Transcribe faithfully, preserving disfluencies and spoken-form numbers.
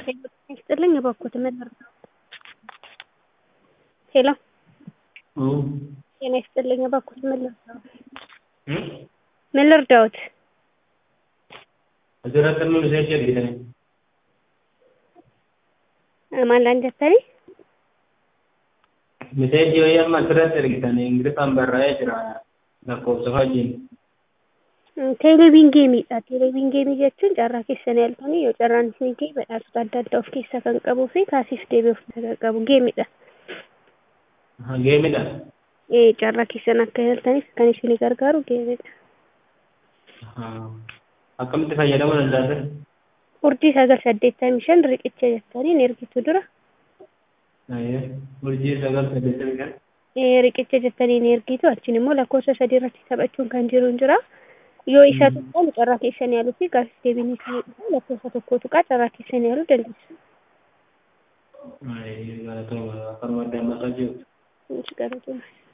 ሄሎ ይስጥልኝ እባክዎት ምን ልርዳዎት? ሄሎ ጤና ይስጥልኝ እባክዎት ምን ልርዳዎት? ምን ልርዳዎት? ማን jettani? Message wayyaa asirratti argitanii Ingiliffaan barraa'ee jira lakkoofsa wajjin. Teeleviin geemiidha. Teeleviin geemii jechuun carraa keessan yaaltanii yoo carraan isin ga'e badhaasota adda addaa of keessaa kan qabuu fi kaasiif deebi'ee of keessaa kan qabu geemiidha. Geemidha. Ee carraa keessan akka yaaltaniif kan isin gargaaru geemiidha. Akkamitti fayyadamuu danda'a? Urjii sagal saddeettamii shan riqicha jettanii ni ergitu dura. Urjii sagal saddeettamii shan. Ee riqicha jettanii ni ergitu achiin immoo lakkoofsa sadii irratti taphachuun kan jiru jira. Yoo isa tokkoon carraa keessan yaaluu fi gaafis deebiin isin dhufa lakkoofsa tokko tuqaa carraa keessan yaaluu dandeessu. Galatoomaa akka madda ammasaa jiru. Galatoomaa.